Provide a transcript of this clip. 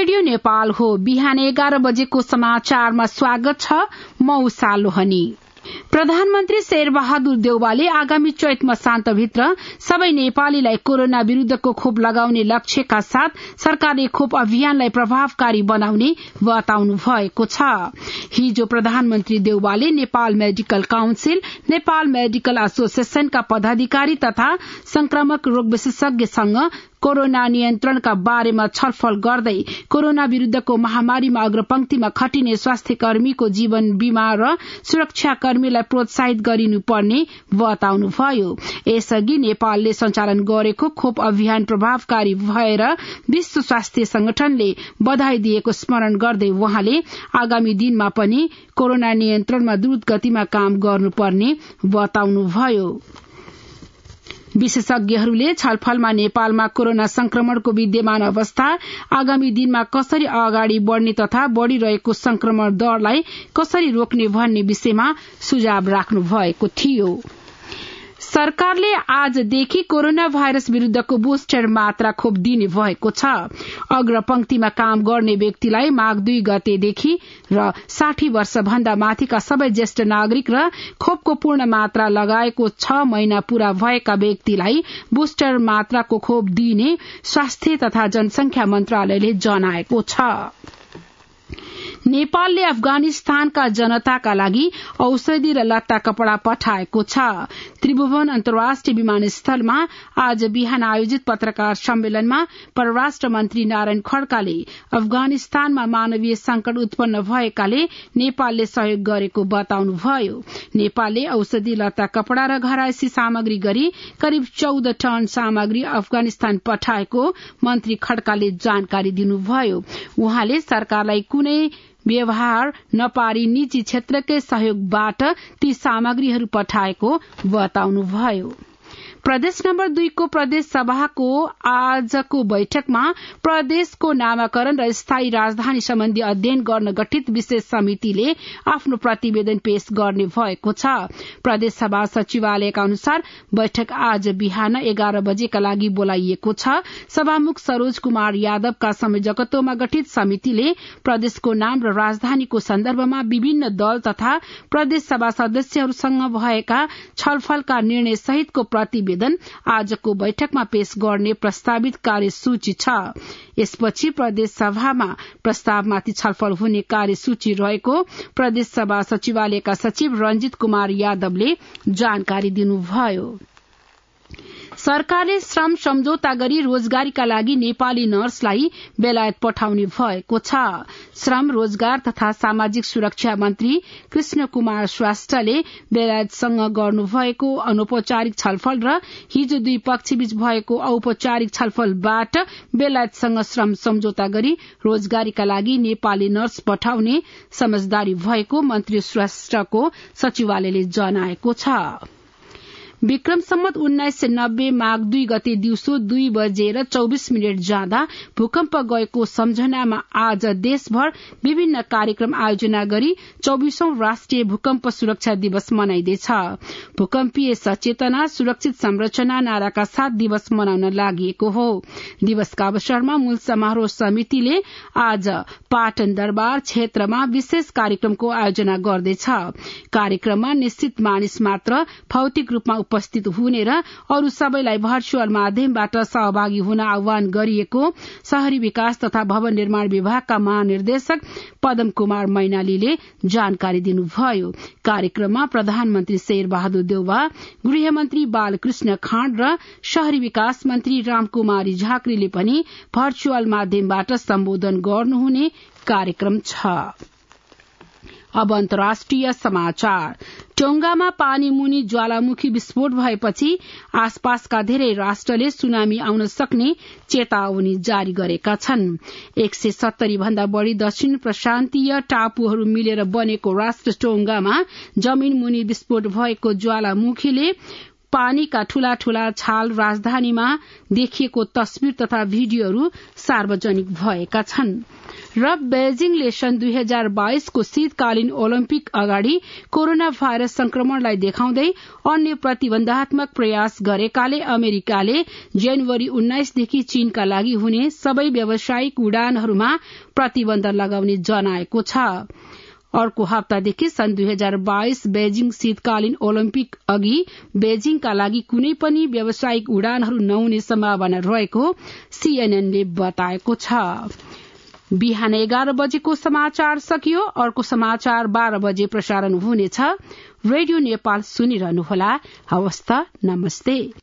Radio Nepal हो। बिहान 11 बजेको समाचारमा स्वागत छ। म उषा लोहनी। प्रधानमन्त्री शेरबहादुर देउवाले आगामी चैत मसान्तभित्र सबै नेपालीलाई कोरोना विरूद्धको खोप लगाउने लक्ष्यका साथ सरकारले खोप अभियानलाई प्रभावकारी बनाउने बताउनु भएको छ। हिजो प्रधानमन्त्री देउवाले Nepal medical council, Nepal medical एसोसिएशनका पदाधिकारी तथा संक्रामक रोग विशेषज्ञसँग कोरोना नियन्त्रणका बारेमा छलफल गर्दै कोरोना विरूद्धको महामारीमा अग्रपंक्तिमा खटिने स्वास्थ्य कर्मीको जीवन बीमा र सुरक्षा कर्मीलाई प्रोत्साहित गरिनुपर्ने बताउनुभयो। यसअघि नेपालले सञ्चालन गरेको खोप अभियान प्रभावकारी भएर विश्व स्वास्थ्य संगठनले बधाई दिएको स्मरण गर्दै वहाँले आगामी दिनमा पनि कोरोना नियन्त्रणमा द्रुत गतिमा काम गर्नुपर्ने बताउनुभयो। विशेषज्ञहरूले छलफलमा नेपालमा कोरोना संक्रमणको विद्यमान अवस्था, आगामी दिनमा कसरी अगाडि बढ़ने तथा बढ़िरहेको संक्रमण दरलाई कसरी रोक्ने भन्ने विषयमा सुझाव राख्नु भएको थियो। सरकारले आजदेखि कोरोना भाइरस विरूद्धको बुस्टर मात्रा खोप दिने भएको छ। अग्रपंक्तिमा काम गर्ने व्यक्तिलाई माघ 2 गतेदेखि र 60 वर्ष भन्दा माथिका सबै ज्येष्ठ नागरिक र खोपको पूर्ण मात्रा लगाएको 6 महिना पूरा भएका व्यक्तिलाई बुस्टर मात्राको खोप दिने स्वास्थ्य तथा जनसंख्या मन्त्रालयले जनाएको छ। नेपालले अफगानिस्तानका जनताका लागि औषधि र लत्ता कपड़ा पठाएको छ। त्रिभुवन अन्तर्राष्ट्रिय विमानस्थलमा आज बिहान आयोजित पत्रकार सम्मेलनमा परराष्ट्र मन्त्री नारायण खड्काले अफगानिस्तानमा मानवीय संकट उत्पन्न भएकाले नेपालले सहयोग गरेको बताउनुभयो। नेपालले औषधि, लत्ता कपड़ा र घरायसी सामग्री गरी करिब 14 टन सामग्री अफगानिस्तान पठाएको मन्त्री खड्काले जानकारी दिनुभयो। उहाँले सरकारलाई कुनै व्यवहार नपारी निजी क्षेत्रकै सहयोगबाट ती सामग्रीहरू पठाएको बताउनुभयो। प्रदेश नम्बर 2 को प्रदेश सभाको आजको बैठकमा प्रदेशको नामाकरण र स्थायी राजधानी सम्बन्धी अध्ययन गर्न गठित विशेष समितिले आफ्नो प्रतिवेदन पेश गर्ने भएको छ। प्रदेश सभा सचिवालयका अनुसार बैठक आज बिहान 11 बजेका लागि बोलाइएको छ। सभामुख सरोज कुमार यादवका संयोजकत्वमा गठित समितिले प्रदेशको नाम र राजधानीको सन्दर्भमा विभिन्न दल तथा प्रदेश सभा सदस्यहरूसँग भएका छलफलका निर्णय सहितको प्रतिवेदन आजको बैठकमा पेश गर्ने प्रस्तावित कार्यसूची छ। यसपछि प्रदेश सभामा प्रस्तावमाथि छलफल हुने कार्यसूची रहेको प्रदेश सभा सचिवालयका सचिव रंजित कुमार यादवले जानकारी दिनुभयो। सरकारले श्रम सम्झौता गरी रोजगारीका लागि नेपाली नर्सलाई बेलायत पठाउने भएको छ। श्रम, रोजगार तथा सामाजिक सुरक्षा मन्त्री कृष्ण कुमार श्रेष्ठले बेलायतसँग गर्नुभएको अनौपचारिक छलफल र हिजो दुई पक्षबीच भएको औपचारिक छलफलबाट बेलायतसँग श्रम सम्झौता गरी रोजगारीका लागि नेपाली नर्स पठाउने समझदारी भएको मन्त्री श्रेष्ठको सचिवालयले जनाएको छ। विक्रम सम्वत 1990 माघ 2 गते दिउँसो 2:24 जाँदा भूकम्प गएको सम्झनामा आज देशभर विभिन्न कार्यक्रम आयोजना गरी 24औं राष्ट्रिय भूकम्प सुरक्षा दिवस मनाइँदैछ। भूकम्पीय सचेतना, सुरक्षित संरचना नाराका साथ दिवस मनाउन लागि हो। दिवसका अवसरमा मूल समारोह समितिले आज पाटन दरबार क्षेत्रमा विशेष कार्यक्रमको आयोजना गर्दैछ। कार्यक्रममा निश्चित मानिस मात्र भौतिक रूपमा उपस्थित हुने र अरू सबैलाई भर्चुअल माध्यमबाट सहभागी हुन आह्वान गरिएको शहरी विकास तथा भवन निर्माण विभागका महानिर्देशक पदम कुमार मैनालीले जानकारी दिनुभयो। कार्यक्रममा प्रधानमन्त्री शेरबहादुर देउवा, गृहमन्त्री बालकृष्ण खाँड र शहरी विकास मन्त्री रामकुमारी झाँक्रीले पनि भर्चुअल माध्यमबाट सम्बोधन गर्नुहुने कार्यक्रम छ। अब अन्तर्राष्ट्रिय समाचार। टोंगामा पानी मुनि ज्वालामुखी विस्फोट भएपछि आसपासका धेरै राष्ट्रले सुनामी आउन सक्ने चेतावनी जारी गरेका छन्। 170 भन्दा बढ़ी दक्षिण प्रशान्तीय टापुहरू मिलेर बनेको राष्ट्र टोंगामा जमीन मुनि विस्फोट भएको ज्वालामुखीले पानीका ठूला ठूला छाल राजधानीमा देखिएको तस्विर तथा भिडियोहरू सार्वजनिक भएका छन्। र बेजिङले सन् 2022 को शीतकालीन ओलम्पिक अगाडि कोरोना भाइरस संक्रमणलाई देखाउँदै अन्य प्रतिबन्धात्मक प्रयास गरेकाले अमेरिकाले जनवरी 19 देखि चीनका लागि हुने सबै व्यावसायिक उडानहरूमा प्रतिबन्ध लगाउने जनाएको छ। अर्को हप्तादेखि सन् 2022 बेजिङ शीतकालीन ओलम्पिक अघि बेजिङका लागि कुनै पनि व्यावसायिक उडानहरू नहुने सम्भावना रहेको सीएनएनले बताएको छ। बिहान 11 बजेको समाचार सकियो। अर्को समाचार 12 बजे प्रसारण हुनेछ। रेडियो नेपाल सुनिरहनुहोला। हवस् त, नमस्ते।